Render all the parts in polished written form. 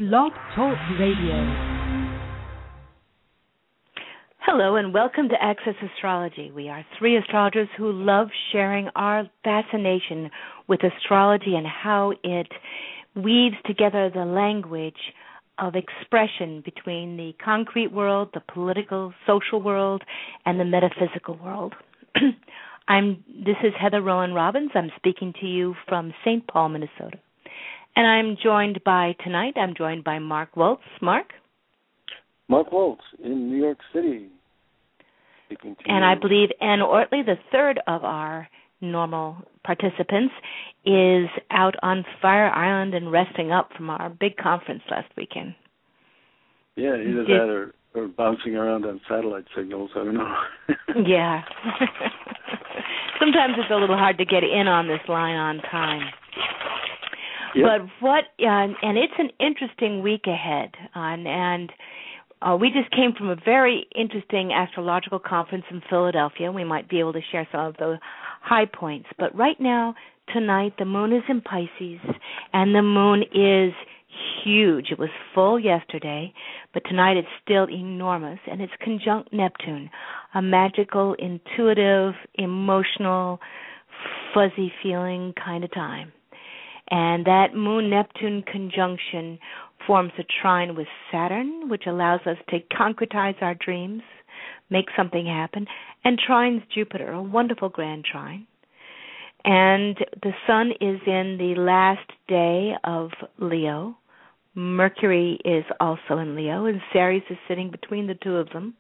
Blog Talk Radio. Hello and welcome to Access Astrology. We are three astrologers who love sharing our fascination with astrology and how it weaves together the language of expression between the concrete world, the political, social world, and the metaphysical world. This is Heather Rowan Robbins. I'm speaking to you from St. Paul, Minnesota. And I'm joined by Mark Waltz. Mark? Mark Waltz in New York City. Speaking to and you. I believe Ann Ortley, the third of our normal participants, is out on Fire Island and resting up from our big conference last weekend. Yeah, either that or bouncing around on satellite signals. I don't know. Yeah. Sometimes it's a little hard to get in on this line on time. Yep. But and it's an interesting week ahead, and we just came from a very interesting astrological conference in Philadelphia. We might be able to share some of the high points. But right now, tonight, the moon is in Pisces, and the moon is huge. It was full yesterday, but tonight it's still enormous, and it's conjunct Neptune, a magical, intuitive, emotional, fuzzy feeling kind of time. And that Moon-Neptune conjunction forms a trine with Saturn, which allows us to concretize our dreams, make something happen, and trines Jupiter, a wonderful grand trine. And the Sun is in the last day of Leo. Mercury is also in Leo, and Ceres is sitting between the two of them.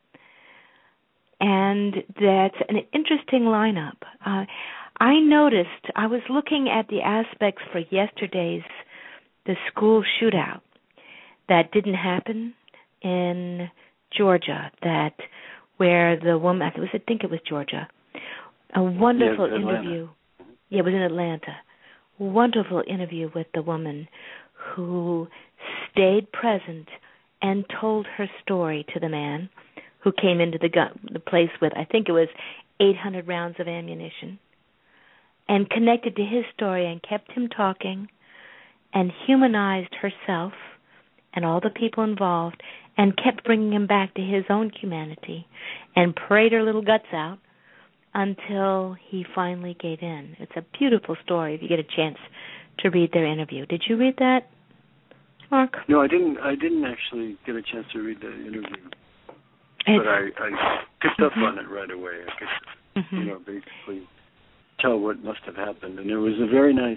And that's an interesting lineup. I noticed, I was looking at the aspects for the school shootout that didn't happen in Georgia, where the woman, I think it was Georgia, a wonderful interview. Yeah, it was in Atlanta. Wonderful interview with the woman who stayed present and told her story to the man who came into the place with, I think it was 800 rounds of ammunition, and connected to his story and kept him talking and humanized herself and all the people involved and kept bringing him back to his own humanity and prayed her little guts out until he finally gave in. It's a beautiful story if you get a chance to read their interview. Did you read that, Mark? No, I didn't actually get a chance to read the interview. But I picked up on it right away. I could, basically tell what must have happened. And it was a very nice,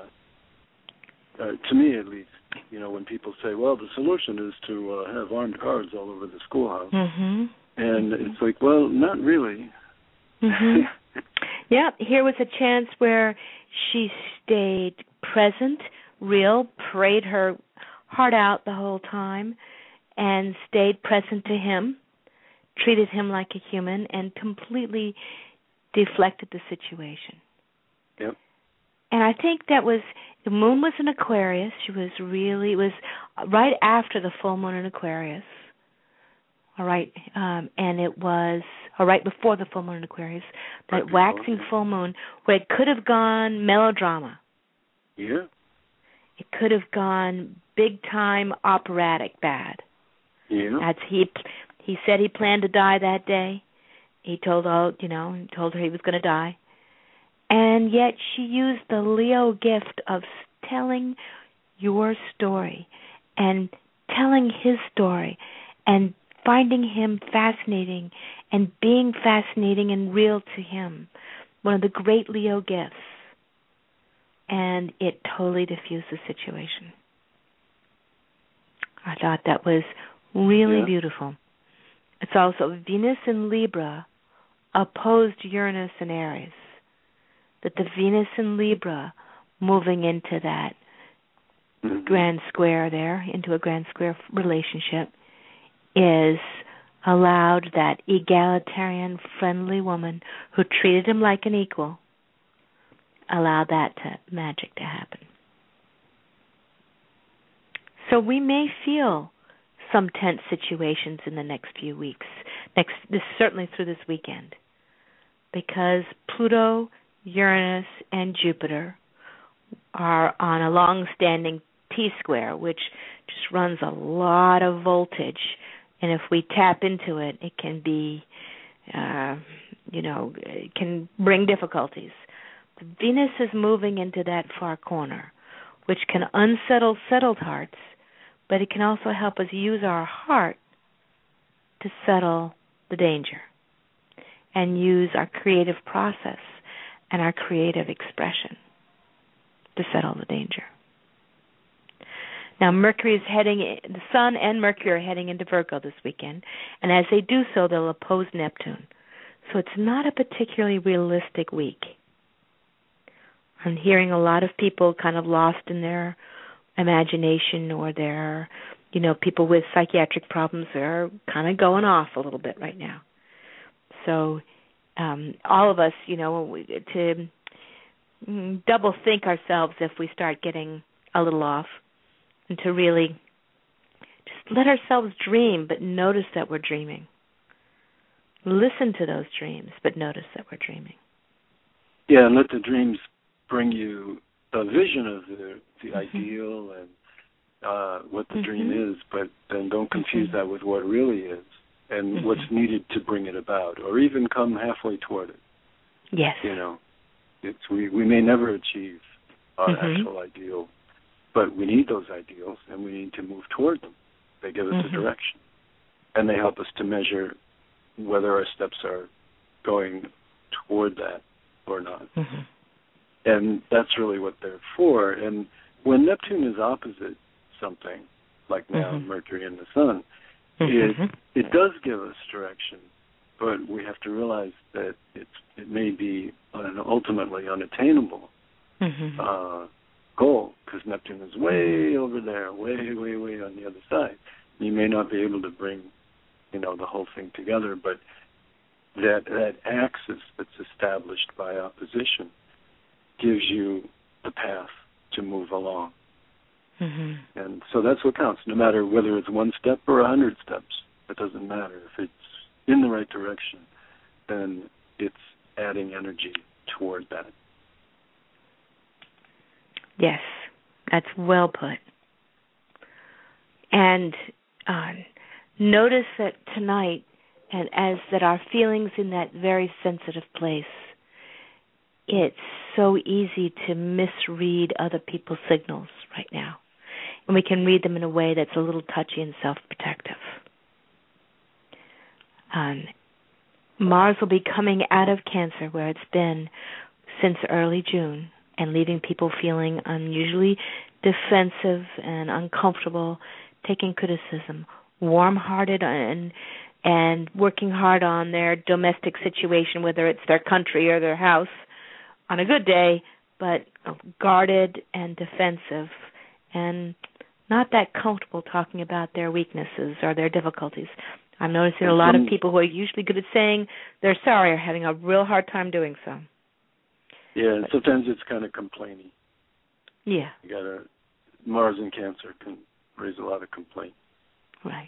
to me at least, when people say, well, the solution is to have armed guards all over the schoolhouse. Mm-hmm. And it's like, well, not really. Mm-hmm. Yeah, here was a chance where she stayed present, real, prayed her heart out the whole time, and stayed present to him, treated him like a human, and completely deflected the situation. Yep. And I think the moon was in Aquarius. It was right after the full moon in Aquarius. All right, and it was right before the full moon in Aquarius, that waxing full moon, where it could have gone melodrama. Yeah. It could have gone big-time operatic bad. Yeah. He said he planned to die that day. He told her he was going to die. And yet she used the Leo gift of telling your story and telling his story and finding him fascinating and being fascinating and real to him. One of the great Leo gifts. And it totally diffused the situation. I thought that was really beautiful. It's also Venus in Libra opposed Uranus in Aries. That the Venus in Libra moving into that grand square there, into a grand square relationship, is allowed that egalitarian, friendly woman who treated him like an equal, allowed that magic to happen. So we may feel some tense situations in the next few weeks, certainly through this weekend, because Pluto, Uranus, and Jupiter are on a long-standing T-square, which just runs a lot of voltage. And if we tap into it, it can be, it can bring difficulties. Venus is moving into that far corner, which can unsettle settled hearts, but it can also help us use our heart to settle the danger and use our creative process and our creative expression to settle the danger. Now, the Sun and Mercury are heading into Virgo this weekend, and as they do so, they'll oppose Neptune. So it's not a particularly realistic week. I'm hearing a lot of people kind of lost in their imagination, or their, people with psychiatric problems are kind of going off a little bit right now. So all of us, to double think ourselves if we start getting a little off, and to really just let ourselves dream, but notice that we're dreaming. Listen to those dreams, but notice that we're dreaming. Yeah, and let the dreams bring you a vision of the ideal and what the dream is, but then don't confuse that with what really is and what's needed to bring it about, or even come halfway toward it. Yes. We may never achieve our actual ideal, but we need those ideals, and we need to move toward them. They give us a direction, and they help us to measure whether our steps are going toward that or not. And that's really what they're for. And when Neptune is opposite something, like now Mercury and the Sun, it does give us direction, but we have to realize that it may be an ultimately unattainable goal, because Neptune is way over there, way, way, way on the other side. You may not be able to bring, the whole thing together, but that axis that's established by opposition gives you the path to move along. And so that's what counts, no matter whether it's one step or 100 steps. It doesn't matter. If it's in the right direction, then it's adding energy toward that. Yes, that's well put. And notice that tonight, and as that our feelings in that very sensitive place, it's so easy to misread other people's signals right now. And we can read them in a way that's a little touchy and self-protective. Mars will be coming out of Cancer, where it's been since early June, and leaving people feeling unusually defensive and uncomfortable, taking criticism, warm-hearted, and working hard on their domestic situation, whether it's their country or their house, on a good day, but guarded and defensive, and not that comfortable talking about their weaknesses or their difficulties. I'm noticing a lot of people who are usually good at saying they're sorry are having a real hard time doing so. Yeah, and sometimes it's kind of complaining. Yeah. Mars in Cancer can raise a lot of complaint. Right.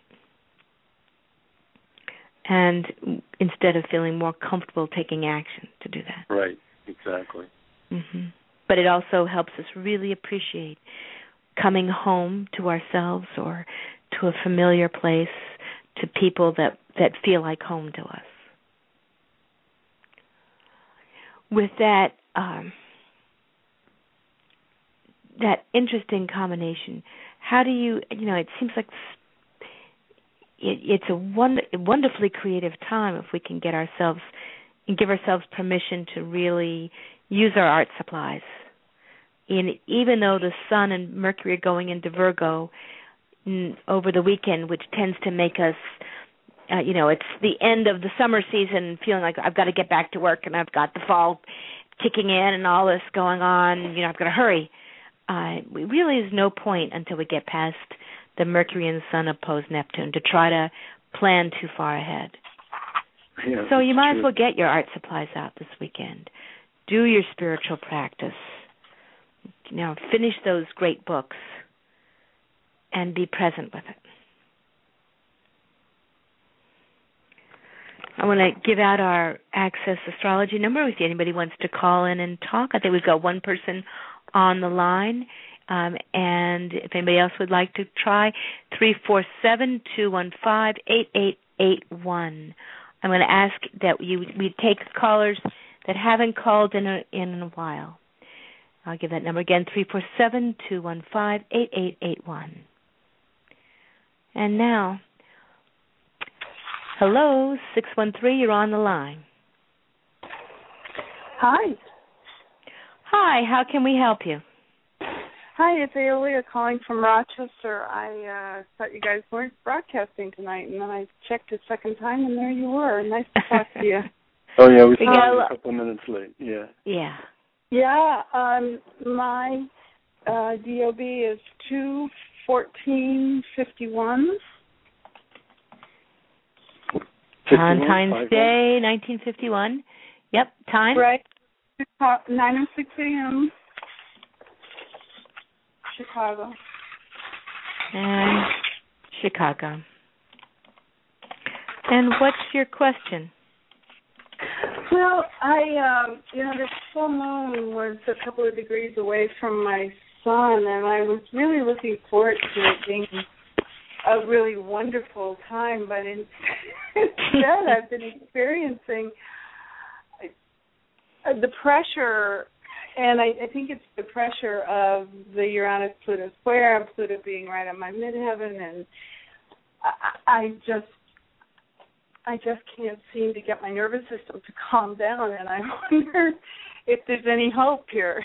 And instead of feeling more comfortable taking action to do that. Right, exactly. But it also helps us really appreciate coming home to ourselves or to a familiar place, to people that feel like home to us. With that, that interesting combination, how do you, it seems like it's a wonderfully creative time if we can get ourselves and give ourselves permission to really use our art supplies. And even though the Sun and Mercury are going into Virgo over the weekend, which tends to make us, it's the end of the summer season, feeling like I've got to get back to work and I've got the fall kicking in and all this going on, I've got to hurry. Really is no point until we get past the Mercury and Sun opposed Neptune to try to plan too far ahead. Yeah, so you might as well get your art supplies out this weekend. Do your spiritual practice. Finish those great books and be present with it. I want to give out our Access Astrology number if anybody wants to call in and talk. I think we've got one person on the line. And if anybody else would like to try, 347-215-8881. I'm going to ask that we take callers that haven't called in a while. I'll give that number again, 347-215-8881. And now, hello, 613, you're on the line. Hi. Hi, how can we help you? Hi, it's Aelia calling from Rochester. I thought you guys weren't broadcasting tonight, and then I checked a second time, and there you were. Nice to talk to you. Oh, yeah, we started a couple minutes late, yeah. Yeah. Yeah, my DOB is 2/14/51. Valentine's Day, 1951. Yep, time? Right, 9:06 a.m., Chicago. And Chicago. And what's your question? Well, this full moon was a couple of degrees away from my son, and I was really looking forward to it being a really wonderful time, but instead I've been experiencing the pressure, and I think it's the pressure of the Uranus-Pluto square, and Pluto being right on my midheaven, and I just can't seem to get my nervous system to calm down, and I wonder if there's any hope here,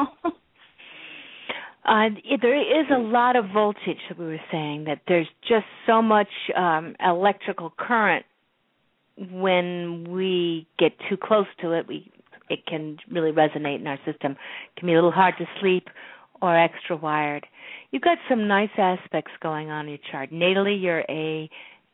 There is a lot of voltage, that we were saying, that there's just so much electrical current. When we get too close to it, it can really resonate in our system. It can be a little hard to sleep or extra wired. You've got some nice aspects going on in your chart. Natally, you're a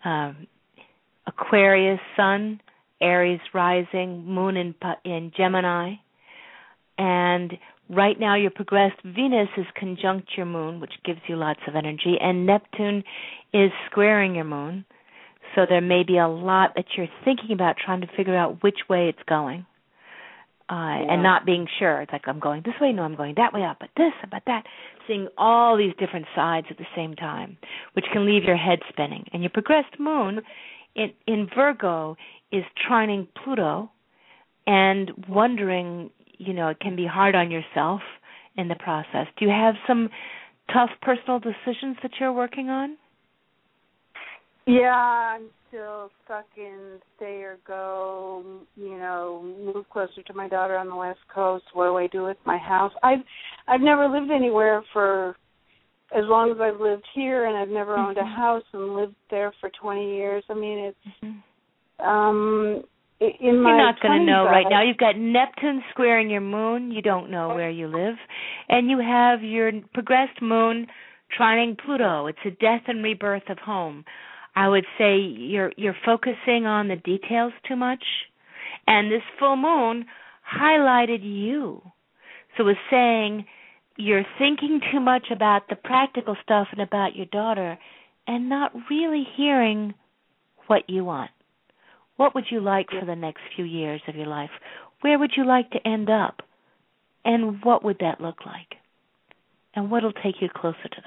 Aquarius sun, Aries rising, moon in Gemini, and right now your progressed Venus is conjunct your moon, which gives you lots of energy, and Neptune is squaring your moon, so there may be a lot that you're thinking about, trying to figure out which way it's going, and not being sure. It's like, I'm going this way, no, I'm going that way, up, but this, about that, seeing all these different sides at the same time, which can leave your head spinning. And your progressed moon in Virgo is trining Pluto, and wondering, it can be hard on yourself in the process. Do you have some tough personal decisions that you're working on? Yeah, I'm still stuck in stay or go, move closer to my daughter on the West Coast. What do I do with my house? I've never lived anywhere for as long as I've lived here, and I've never owned a house and lived there for 20 years. I mean, it's in my You're not going to know right I, now. You've got Neptune squaring your moon. You don't know where you live. And you have your progressed moon trining Pluto. It's a death and rebirth of home. I would say you're focusing on the details too much. And this full moon highlighted you. So it was saying you're thinking too much about the practical stuff and about your daughter and not really hearing what you want. What would you like for the next few years of your life? Where would you like to end up? And what would that look like? And what will take you closer to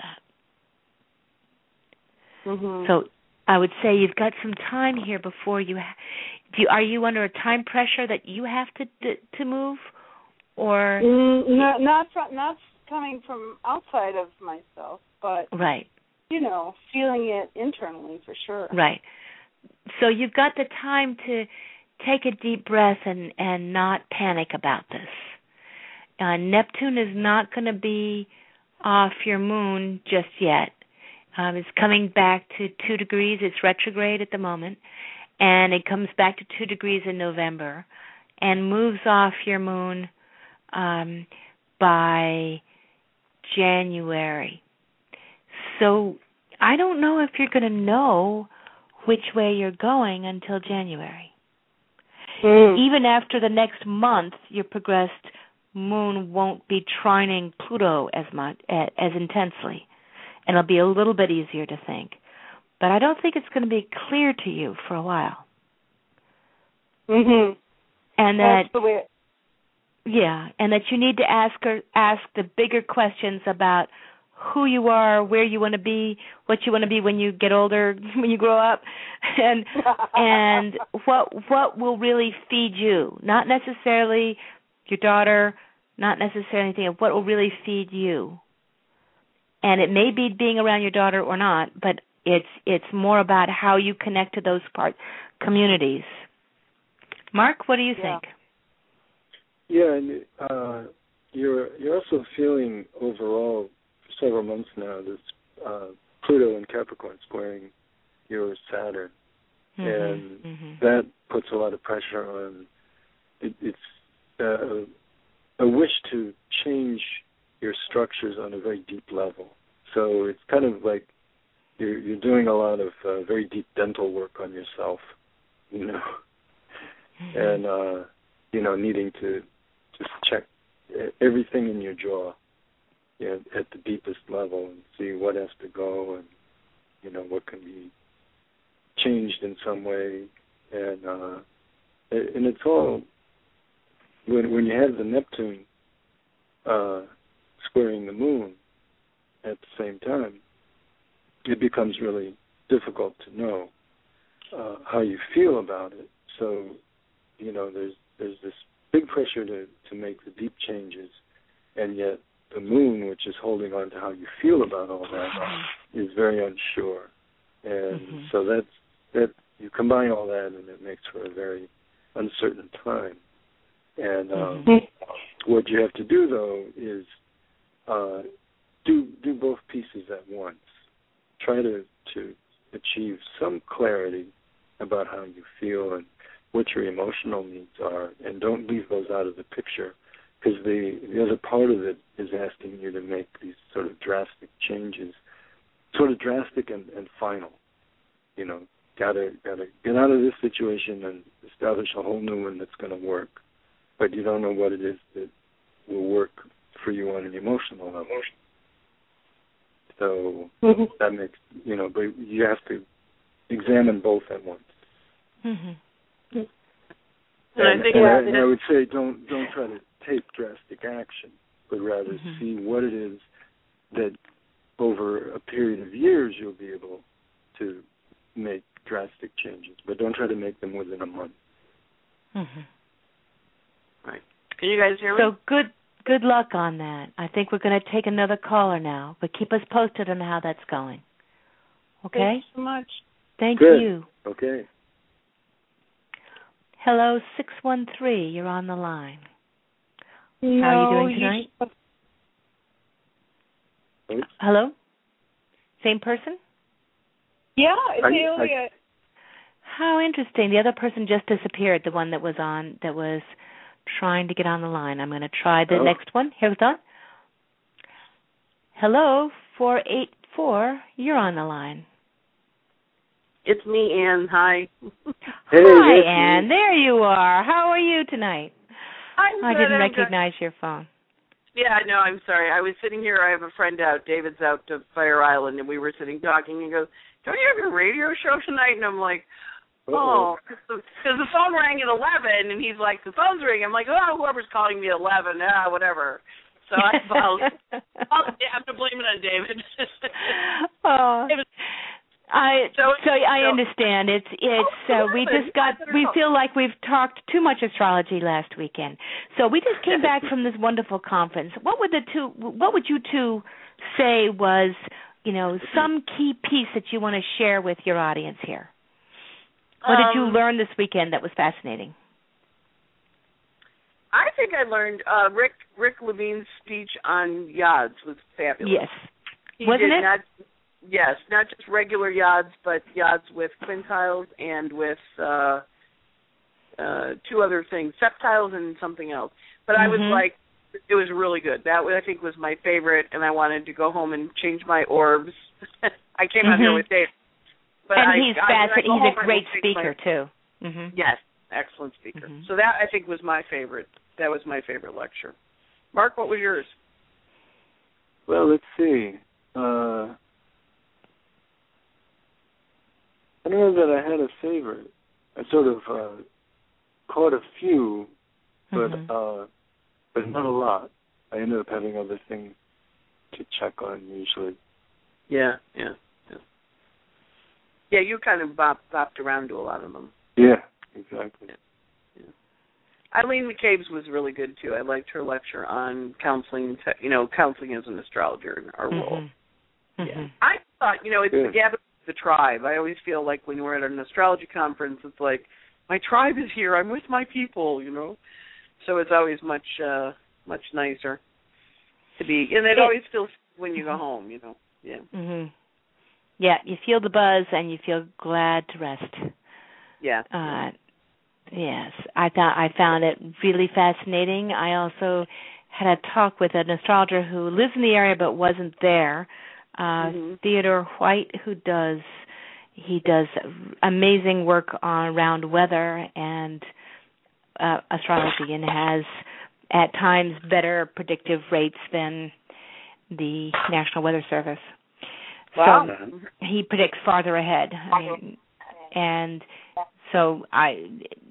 that? Mm-hmm. So I would say you've got some time here before you. Are you under a time pressure that you have to move, or not coming from outside of myself, but right, feeling it internally for sure. Right. So you've got the time to take a deep breath and not panic about this. Neptune is not going to be off your moon just yet. It's coming back to 2 degrees. It's retrograde at the moment, and it comes back to 2 degrees in November and moves off your moon by January. So I don't know if you're going to know which way you're going until January. Even after the next month, your progressed moon won't be trining Pluto as intensely, and it'll be a little bit easier to think. But I don't think it's going to be clear to you for a while. Mm-hmm. And that's the way. Yeah, and that you need to ask the bigger questions about who you are, where you want to be, what you want to be when you get older, when you grow up, and what will really feed you. Not necessarily your daughter, not necessarily anything. What will really feed you. And it may be being around your daughter or not, but it's more about how you connect to those communities. Mark, what do you think? Yeah, and you're also feeling overall for several months now this Pluto and Capricorn squaring your Saturn, and that puts a lot of pressure on. It's a wish to change your structures on a very deep level. So it's kind of like you're doing a lot of very deep dental work on yourself, and needing to just check everything in your jaw at the deepest level and see what has to go and what can be changed in some way, and it's all when you have the Neptune squaring the Moon at the same time, it becomes really difficult to know how you feel about it. So there's this big pressure to make the deep changes, and yet the Moon, which is holding on to how you feel about all that, is very unsure. And so that you combine all that, and it makes for a very uncertain time. And what you have to do, though, is do both pieces at once. Try to achieve some clarity about how you feel and what your emotional needs are, and don't leave those out of the picture, because the other part of it is asking you to make these sort of drastic changes, sort of drastic and final. Gotta get out of this situation and establish a whole new one that's going to work, but you don't know what it is that will work for you on an emotional level. So that makes, but you have to examine both at once. And I would say don't try to take drastic action, but rather see what it is that over a period of years you'll be able to make drastic changes, but don't try to make them within a month. Right. Can you guys hear me? So good luck on that. I think we're going to take another caller now, but keep us posted on how that's going. Okay? Thank you so much. Thank Good. you. Okay. Hello, 613. You're on the line. No, how are you doing tonight? Hello? Same person? Yeah, it's Aelia. How interesting. The other person just disappeared, the one that was trying to get on the line. I'm going to try the next one. Here's on. Hello, 484. You're on the line. It's me, Ann. Hi. Hi, Ann. There you are. How are you tonight? I didn't recognize your phone. Yeah, no, I'm sorry. I was sitting here. I have a friend out. David's out to Fire Island, and we were sitting talking. He goes, "Don't you have your radio show tonight?" And I'm like, "Oh," because the phone rang at 11, and he's like, "The phone's ringing." I'm like, "Oh, whoever's calling me at 11, whatever." So I'll have to blame it on David. I understand. We feel like we've talked too much astrology last weekend. So we just came back from this wonderful conference. What would you two say was, some key piece that you want to share with your audience here? What did you learn this weekend that was fascinating? I think I learned Rick Levine's speech on Yods was fabulous. Yes. Wasn't it? Yes, not just regular Yods, but Yods with quintiles and with two other things, septiles and something else. But I was like, it was really good. That I think was my favorite, and I wanted to go home and change my orbs. I came out here with Dave. But he's fascinating. He's a great speaker, too. Yes, excellent speaker. So that, I think, was my favorite. That was my favorite lecture. Mark, what was yours? Well, let's see. I don't know that I had a favorite. I sort of caught a few, but but not a lot. I ended up having other things to check on usually. Yeah. Yeah, you kind of bopped around to a lot of them. Yeah, exactly. Yeah. Eileen McCabe's was really good, too. I liked her lecture on counseling, counseling as an astrologer in our role. Yeah. I thought, it's the gathering of the tribe. I always feel like when we're at an astrology conference, it's like, my tribe is here. I'm with my people, So it's always much nicer to be. And it always feels when you go home, Yeah. Mm-hmm. Yeah, you feel the buzz and you feel glad to rest. Yeah. Yes, I found it really fascinating. I also had a talk with an astrologer who lives in the area but wasn't there, Theodore White, who does amazing work around weather and astrology, and has at times better predictive rates than the National Weather Service. Wow. So he predicts farther ahead. And so I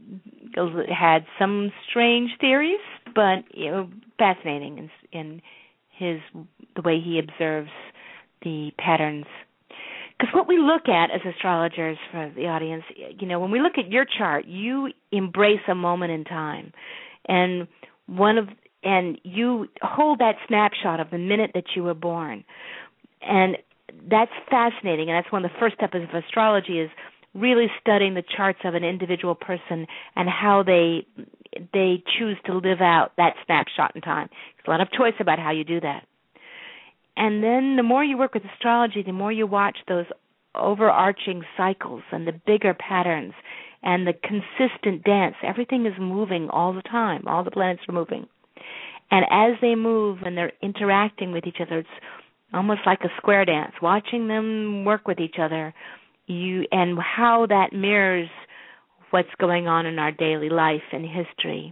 had some strange theories, but fascinating in the way he observes the patterns. Because what we look at as astrologers, for the audience, when we look at your chart, you embrace a moment in time, and you hold that snapshot of the minute that you were born, and that's fascinating. And that's one of the first steps of astrology, is really studying the charts of an individual person and how they choose to live out that snapshot in time. There's a lot of choice about how you do that. And then the more you work with astrology, the more you watch those overarching cycles and the bigger patterns and the consistent dance. Everything is moving all the time. All the planets are moving. And as they move and they're interacting with each other, it's almost like a square dance, watching them work with each other, and how that mirrors what's going on in our daily life and history.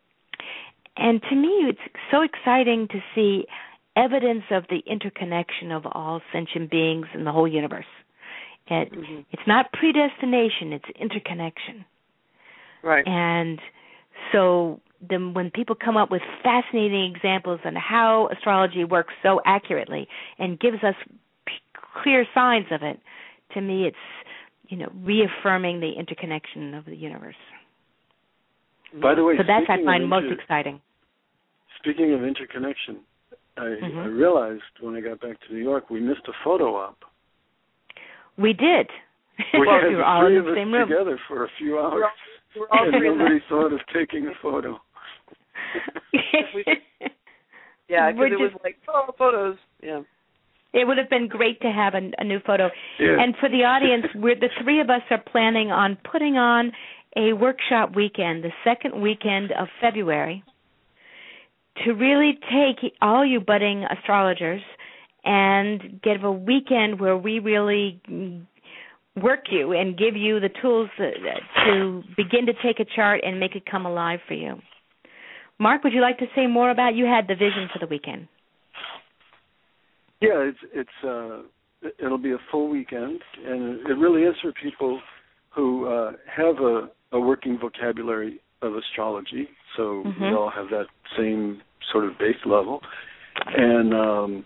And to me, it's so exciting to see evidence of the interconnection of all sentient beings in the whole universe. It's not predestination, it's interconnection. Right. And so when people come up with fascinating examples on how astrology works so accurately and gives us clear signs of it, to me it's, reaffirming the interconnection of the universe. By the way, so that's I find most exciting. Speaking of interconnection, I realized when I got back to New York, we missed a photo op. We did. We had we were all in the same room together for a few hours, and nobody thought of taking a photo. Yeah, because it was like, photos. Yeah. It would have been great to have a new photo. Yeah. And for the audience, the three of us are planning on putting on a workshop weekend, the second weekend of February, to really take all you budding astrologers and give a weekend where we really work you and give you the tools to begin to take a chart and make it come alive for you. Mark, would you like to say more about? You had the vision for the weekend. Yeah, it'll be a full weekend, and it really is for people who have a working vocabulary of astrology. So we all have that same sort of base level, and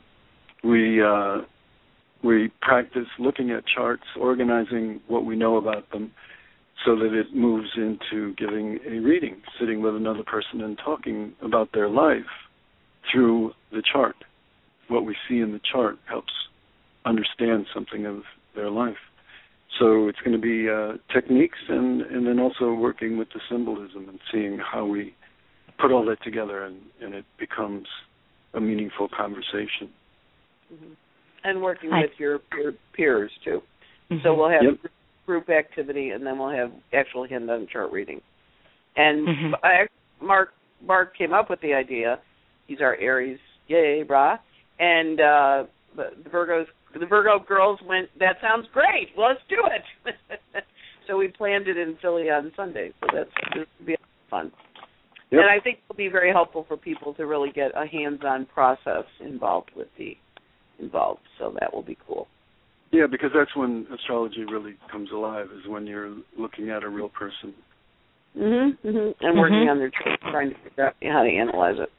we practice looking at charts, organizing what we know about them, so that it moves into giving a reading, sitting with another person and talking about their life through the chart. What we see in the chart helps understand something of their life. So it's going to be techniques and then also working with the symbolism and seeing how we put all that together and it becomes a meaningful conversation. Mm-hmm. And working with your peers, too. Mm-hmm. So we'll have group activity, and then we'll have actual hand-on chart reading. And Mark came up with the idea. He's our Aries, yay, brah. And the Virgo girls went, that sounds great, let's do it. So we planned it in Philly on Sunday, so this will be fun. Yep. And I think it'll be very helpful for people to really get a hands-on process involved, so that will be cool. Yeah, because that's when astrology really comes alive, is when you're looking at a real person. And working on their chart, trying to figure out how to analyze it.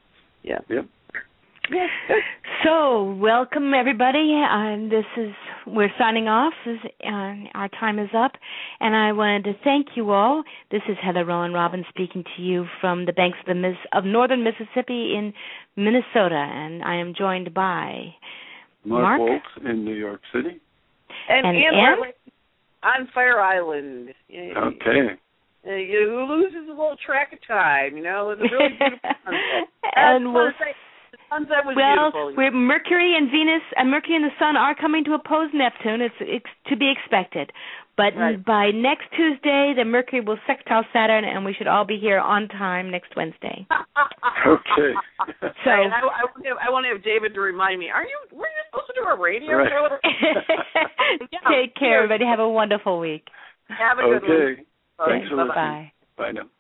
Yeah. Yep. Yeah. Good. So, welcome everybody. We're signing off. Our time is up, and I wanted to thank you all. This is Heather Rowan Robbins speaking to you from the banks of northern Mississippi in Minnesota, and I am joined by Mark Woltz in New York City, and on Fire Island. Okay. You loses a little track of time, It's a really beautiful sunset. The sunset was beautiful. Mercury and the Sun are coming to oppose Neptune. It's to be expected. But by next Tuesday, the Mercury will sextile Saturn, and we should all be here on time next Wednesday. Okay. So I want to have David to remind me. Were you supposed to do a radio show? Take care, everybody. Have a wonderful week. Have a good one. Thanks for listening. Bye. Bye now.